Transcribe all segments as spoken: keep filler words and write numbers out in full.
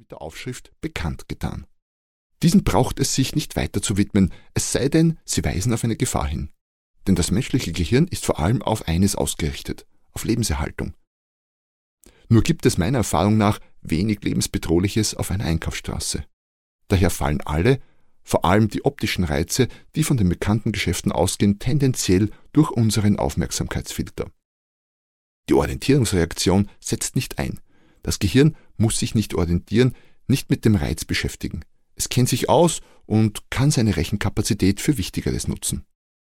mit der Aufschrift bekannt getan. Diesen braucht es sich nicht weiter zu widmen, es sei denn, sie weisen auf eine Gefahr hin. Denn das menschliche Gehirn ist vor allem auf eines ausgerichtet, auf Lebenserhaltung. Nur gibt es meiner Erfahrung nach wenig Lebensbedrohliches auf einer Einkaufsstraße. Daher fallen alle, vor allem die optischen Reize, die von den bekannten Geschäften ausgehen, tendenziell durch unseren Aufmerksamkeitsfilter. Die Orientierungsreaktion setzt nicht ein. Das Gehirn muss sich nicht orientieren, nicht mit dem Reiz beschäftigen. Es kennt sich aus und kann seine Rechenkapazität für Wichtigeres nutzen.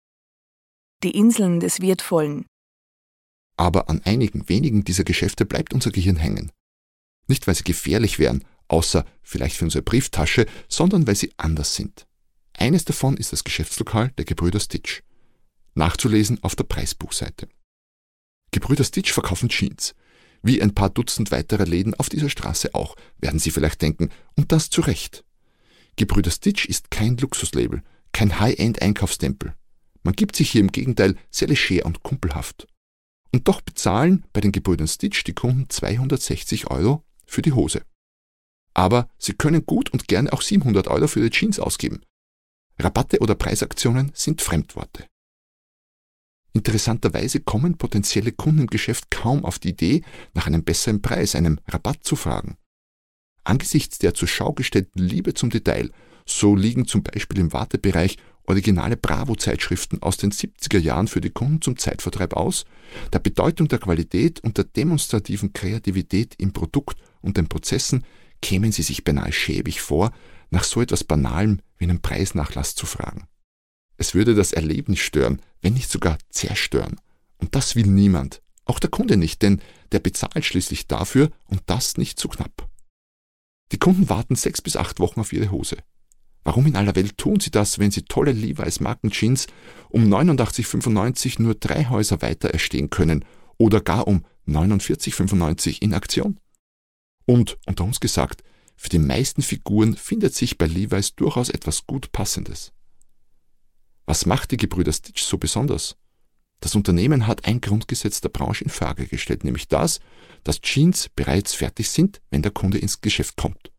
Die Inseln des Wertvollen. Aber an einigen wenigen dieser Geschäfte bleibt unser Gehirn hängen. Nicht, weil sie gefährlich wären, außer vielleicht für unsere Brieftasche, sondern weil sie anders sind. Eines davon ist das Geschäftslokal der Gebrüder Stitch. Nachzulesen auf der Preisbuchseite. Gebrüder Stitch verkaufen Jeans. Wie ein paar Dutzend weiterer Läden auf dieser Straße auch, werden Sie vielleicht denken, und das zu Recht. Gebrüder Stitch ist kein Luxuslabel, kein High-End-Einkaufstempel. Man gibt sich hier im Gegenteil sehr leger und kumpelhaft. Und doch bezahlen bei den Gebrüdern Stitch die Kunden zweihundertsechzig Euro für die Hose. Aber sie können gut und gerne auch siebenhundert Euro für die Jeans ausgeben. Rabatte oder Preisaktionen sind Fremdworte. Interessanterweise kommen potenzielle Kunden im Geschäft kaum auf die Idee, nach einem besseren Preis, einem Rabatt zu fragen. Angesichts der zur Schau gestellten Liebe zum Detail, so liegen zum Beispiel im Wartebereich originale Bravo-Zeitschriften aus den siebziger Jahren für die Kunden zum Zeitvertreib aus, der Bedeutung der Qualität und der demonstrativen Kreativität im Produkt und den Prozessen kämen sie sich beinahe schäbig vor, nach so etwas Banalem wie einem Preisnachlass zu fragen. Es würde das Erlebnis stören, wenn nicht sogar zerstören. Und das will niemand, auch der Kunde nicht, denn der bezahlt schließlich dafür und das nicht zu knapp. Die Kunden warten sechs bis acht Wochen auf ihre Hose. Warum in aller Welt tun sie das, wenn sie tolle Levi's Markenjeans um neunundachtzig fünfundneunzig nur drei Häuser weiter erstehen können oder gar um neunundvierzig fünfundneunzig in Aktion? Und, unter uns gesagt, für die meisten Figuren findet sich bei Levi's durchaus etwas gut Passendes. Was macht die Gebrüder Stitch so besonders? Das Unternehmen hat ein Grundgesetz der Branche in Frage gestellt, nämlich das, dass Jeans bereits fertig sind, wenn der Kunde ins Geschäft kommt.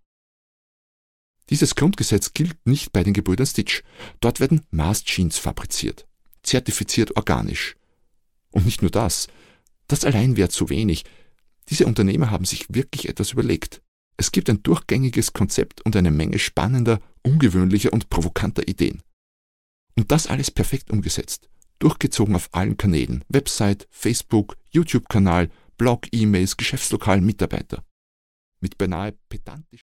Dieses Grundgesetz gilt nicht bei den Gebrüdern Stitch. Dort werden Maßjeans fabriziert, zertifiziert organisch. Und nicht nur das, das allein wäre zu wenig. Diese Unternehmer haben sich wirklich etwas überlegt. Es gibt ein durchgängiges Konzept und eine Menge spannender, ungewöhnlicher und provokanter Ideen. Und das alles perfekt umgesetzt, durchgezogen auf allen Kanälen, Website, Facebook, YouTube-Kanal, Blog, E-Mails, Geschäftslokal, Mitarbeiter. Mit beinahe pedantisch